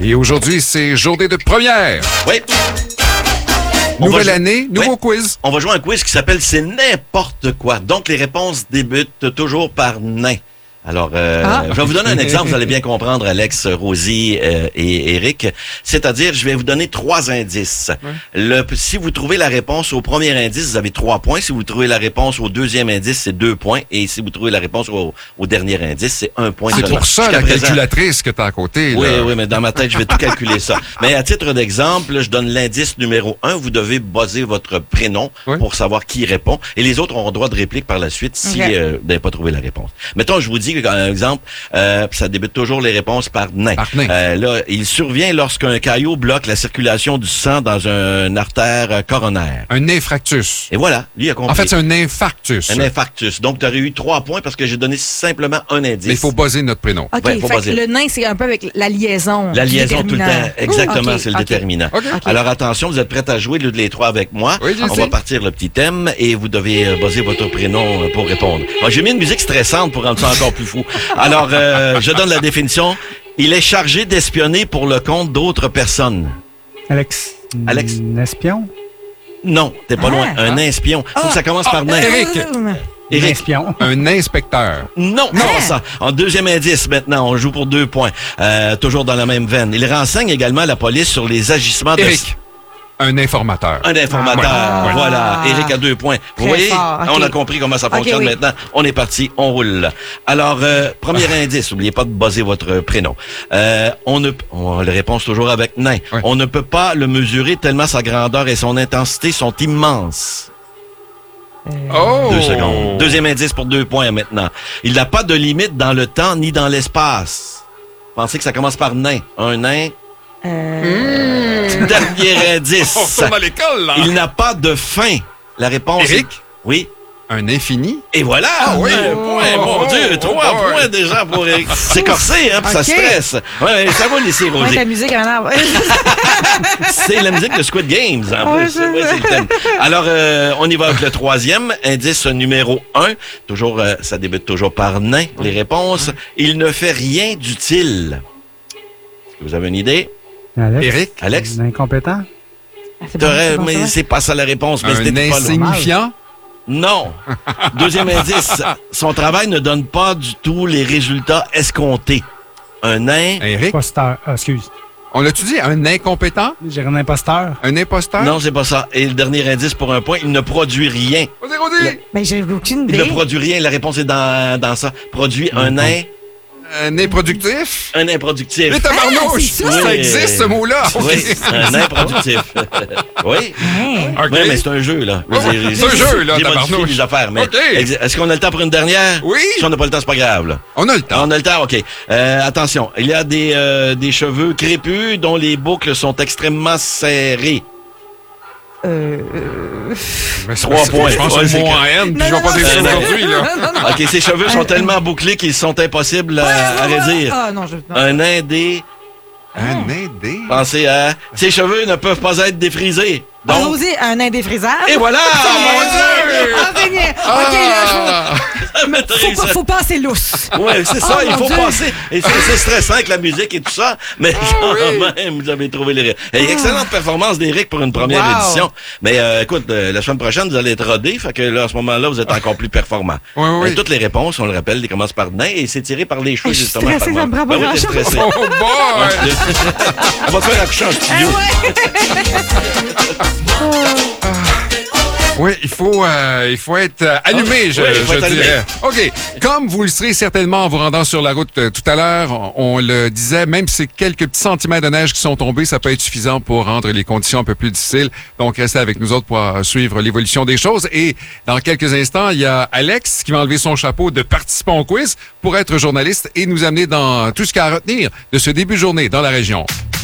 Et aujourd'hui, c'est journée de première. Oui. Nouvelle année, nouveau quiz. On va jouer à un quiz qui s'appelle C'est n'importe quoi. Donc, les réponses débutent toujours par nain. Alors, je vais vous donner un exemple, vous allez bien comprendre, Alex, Rosie et Eric. C'est-à-dire, je vais vous donner 3 indices. Si vous trouvez la réponse au premier indice, vous avez 3 points. Si vous trouvez la réponse au deuxième indice, c'est 2 points. Et si vous trouvez la réponse au dernier indice, c'est 1 point. C'est pour ça la calculatrice que tu as à côté. Là. Oui, mais dans ma tête, je vais tout calculer ça. Mais à titre d'exemple, je donne l'indice numéro 1. Vous devez buzzer votre prénom pour savoir qui répond. Et les autres auront droit de réplique par la suite si vous n'avez pas trouvé la réponse. Mettons, je vous dis par exemple, ça débute toujours les réponses par nain. Là, il survient lorsqu'un caillot bloque la circulation du sang dans une artère coronaire. Un infarctus. Et voilà, lui a compris. En fait, c'est un infarctus. Un infarctus. Donc, tu aurais eu 3 points parce que j'ai donné simplement un indice. Mais il faut buzzer notre prénom. OK, fait que le nain, c'est un peu avec la liaison. La liaison tout le temps. Exactement, c'est le déterminant. Okay. Alors, attention, vous êtes prêts à jouer les 3 avec moi. Oui, on va partir le petit thème et vous devez buzzer votre prénom pour répondre. J'ai mis une musique stressante pour rendre ça encore plus fou. Alors, je donne la définition. Il est chargé d'espionner pour le compte d'autres personnes. Alex. Un espion? Non, t'es pas loin. Un espion. Faut que ça commence par nain. Eric. Un espion. Un inspecteur. Non, pas ça. En deuxième indice, maintenant, on joue pour 2 points. Toujours dans la même veine. Il renseigne également la police sur les agissements Eric. Un informateur. Un informateur, voilà. Eric a 2 points. Vous voyez, on a compris comment ça fonctionne maintenant. On est parti, on roule. Alors, premier indice, n'oubliez pas de buzzer votre prénom. On le réponse toujours avec nain. On ne peut pas le mesurer tellement sa grandeur et son intensité sont immenses. 2 secondes. Deuxième indice pour 2 points maintenant. Il n'a pas de limite dans le temps ni dans l'espace. Pensez que ça commence par nain. Un nain. Dernier indice. On retourne à l'école, là. Il n'a pas de fin. La réponse. Eric? Oui. Un infini? Et voilà! Oui! Mon Dieu, 3 points déjà pour Eric. C'est corsé, hein, puis ça stresse. Ouais, ça va laisser, Roger. La musique, C'est la musique de Squid Games, en plus. C'est le thème. Alors, on y va avec le 3e. Indice numéro 1. Toujours, ça débute toujours par nain. Les réponses. Il ne fait rien d'utile. Est-ce que vous avez une idée? Alex. Alex? Un incompétent? Mais c'est pas ça la réponse. Mais Un insignifiant? Non. Deuxième indice, son travail ne donne pas du tout les résultats escomptés. Un nain... Eric? Imposteur. Excuse. On l'a-tu dit? Un incompétent? J'ai un imposteur. Un imposteur? Non, c'est pas ça. Et le dernier indice pour 1 point, il ne produit rien. Vas-y. Mais j'ai aucune idée. Il ne produit rien. La réponse est dans ça. Produit un nain... Un improductif? Un improductif. Mais tabarnouche! Ça existe, ce mot-là! Oui, un improductif. Oui. Oui, mais c'est un jeu, là. C'est un jeu, là, j'ai tabarnouche. modifié les affaires. Mais est-ce qu'on a le temps pour une dernière? Oui. Si on n'a pas le temps, c'est pas grave, là. On a le temps. On a le temps, OK. Attention, il y a des cheveux crépus dont les boucles sont extrêmement serrées. 3 points. Je pense que c'est le mot en haine, puis je vais pas décider aujourd'hui, là. OK, ses cheveux sont tellement bouclés qu'ils sont impossibles à redire. Un indé. Un indé? Pensez à... Ses cheveux ne peuvent pas être défrisés. Donc... Oser un indéfrisable. Et voilà! Mon Dieu! OK, là, faut passer lousse. Oui, c'est ça, il faut passer. Et c'est stressant avec la musique et tout ça, mais quand même, vous avez trouvé les... Excellente performance d'Éric pour une première édition. Mais écoute, la semaine prochaine, vous allez être rodé, fait que là, à ce moment-là, vous êtes encore plus performant. Toutes les réponses, on le rappelle, ils commencent par nain et c'est tiré par les cheveux, justement. Je suis stressée, ça me prend pas grand-chose. stressé. Oh boy! On va te faire accoucher en studio. Oui, il faut être allumé, je dirais. OK. Comme vous le serez certainement en vous rendant sur la route tout à l'heure, on le disait, même si c'est quelques petits centimètres de neige qui sont tombés, ça peut être suffisant pour rendre les conditions un peu plus difficiles. Donc, restez avec nous autres pour suivre l'évolution des choses. Et dans quelques instants, il y a Alex qui va enlever son chapeau de participant au quiz pour être journaliste et nous amener dans tout ce qu'il y a à retenir de ce début de journée dans la région.